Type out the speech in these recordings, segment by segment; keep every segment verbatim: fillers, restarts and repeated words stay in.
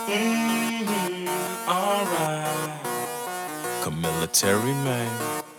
Mm-hmm, alright. Military man.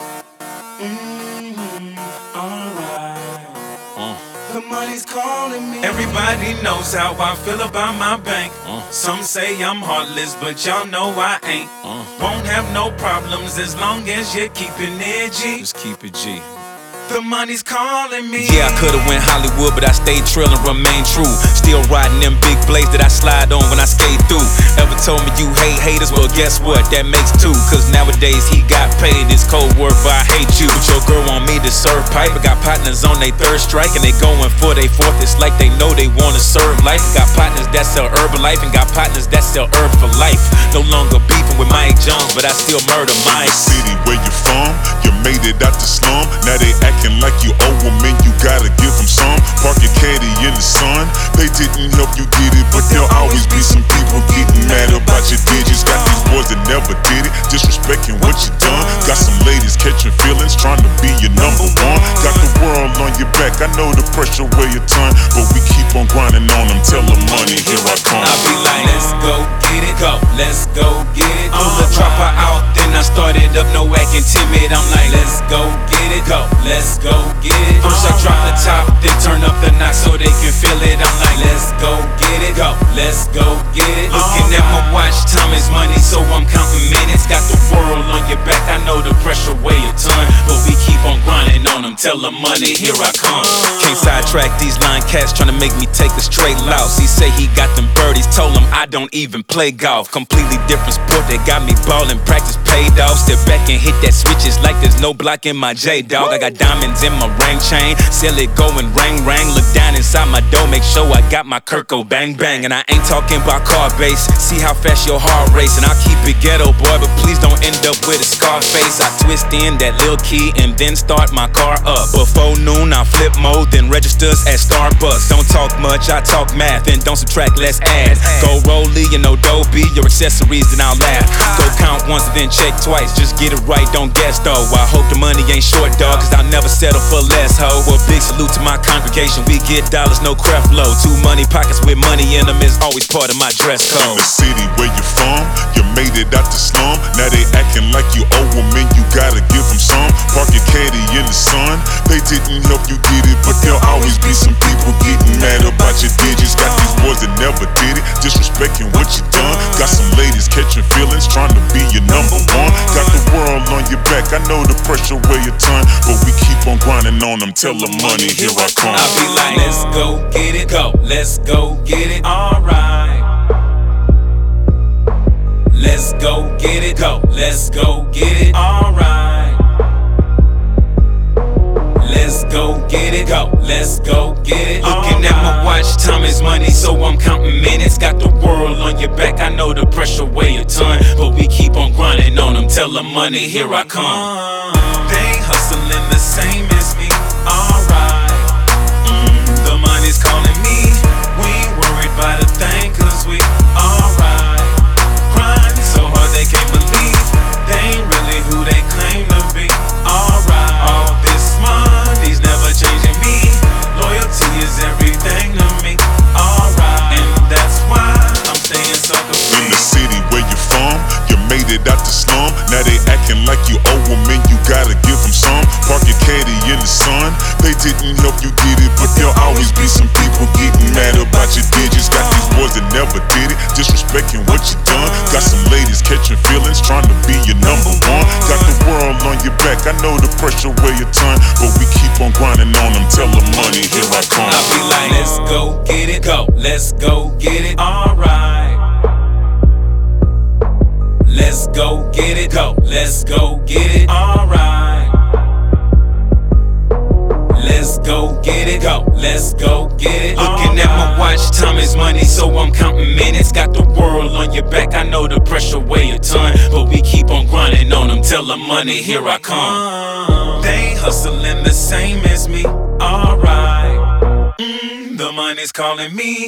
Mm-hmm, alright. Uh. The money's calling me. Everybody knows how I feel about my bank. Uh. Some say I'm heartless, but y'all know I ain't. Uh. Won't have no problems as long as you're keeping it G. Just keep it G. The money's calling me. Yeah, I could've went Hollywood, but I stayed trill and remained true. Still riding them big blades that I slide on when I skate through. Ever told me you hate haters? Well, guess what? That makes two. Cause nowadays he got paid. It's cold word for I hate you. But your girl want me to serve pipe. I got partners on they third strike and they going for they fourth. It's like they know they wanna serve life. Got partners that sell Herbalife and got partners that sell herb for life. No longer beefing with Mike Jones, but I still murder Mike. City where you from, you made it out the slum. Now they acting like you owe them and you gotta give them some. Park your caddy in the sun. They didn't help you get it, but there'll always be some people getting mad about your digits. Got these boys that never did it, disrespecting what you done. Got some ladies catching feelings, trying to be your number one. Got the world on your back, I know the pressure weigh your ton, but we keep on grinding on them. Tell them money, here I come. I be like, let's go get it, go, let's go get it. Pull the dropper out, then I started up, no acting timid. I'm like, let's go get it, go, let's go get it. First I drop the top, then turn up the knock so they can feel it. I'm like, let's go get it, go, let's go get it. Looking at my watch, time is money, so I'm counting minutes. Got the world on your back, I know the pressure weigh a ton, but we keep on grinding on them. Tell them money, here I come. Can't sidetrack these line cats trying to make me take a straight loss. He say he got them birdies, told him I don't even play golf. Completely different sport that got me ballin', practice paid off. Step back and hit that switches like there's no blocking my J-Dog. I got diamonds in my ring chain, sell it going rang rang. Look down inside my door, make sure I got my Kirko bang bang. And I ain't talking about car base, see how fast your heart race. And I'll keep it ghetto boy, but please don't end up with a scar face. I twist in that lil key and then start my car up. Before noon I flip mode, then registers at Starbucks. Don't talk much, I talk math, and don't subtract, let's add. Go rollie, you know Dobie, your accessories, then I'll laugh. Go count once and then check twice, just get it right, don't guess though. I hope the money ain't short, dog, cause I'll never settle for less, ho. Well, big salute to my congregation, we get dollars, no creflo. Two money pockets with money in them is always part of my dress In code. the city where you from, you made it out the slum. Now they acting like you owe them and you gotta give them some. Park your caddy in the sun. They didn't help you get it, but there'll always be some people getting mad about your digits. Got these boys that never did it, disrespecting what you done. Got some ladies catching feelings, trying to be your number one. Got the world on your back, I know the pressure weigh a ton, but we keep on grinding on them. Tell them money, here I come. I be like, let's go get it, go, let's go get it, alright. Let's go get it, go, let's go get it, alright. Let's go get it, go, let's go get it. Looking at my watch, time is money, so I'm counting minutes. Got the world on your back, I know the pressure weigh a ton, but we keep on grinding on them. Tell them money, here I come. They ain't hustling the same as me, alright. Mm, the money's calling me, we ain't worried about a thing, cause we alright. Grinding so hard they can't believe, they ain't really who they claim to be, alright. All this money's never changing me, loyalty is everything to me, alright. And that's why I'm staying sucker free. In the city where you from, you made it out the slum. Now they acting like you owe them and you gotta give them some. Park your caddy in the sun. They didn't help you get it, but there'll always be some people getting mad about your digits. Got these boys that never did it, disrespecting what you done. Got some ladies catching feelings, trying to be your number one. Got the world on your back, I know the pressure weigh a ton, but we keep on grinding on them. Tell them money, here I come. I be like, let's go get it, go, let's go get it, alright. Let's go get it, go, let's go get it, alright. Let's go get it, go, let's go get it. Looking at my watch, time is money, so I'm counting minutes. Got the world on your back, I know the pressure weigh a ton, but we keep on grinding on them. Tell them money, here I come. They ain't hustling the same as me, alright. Mm, the money's calling me.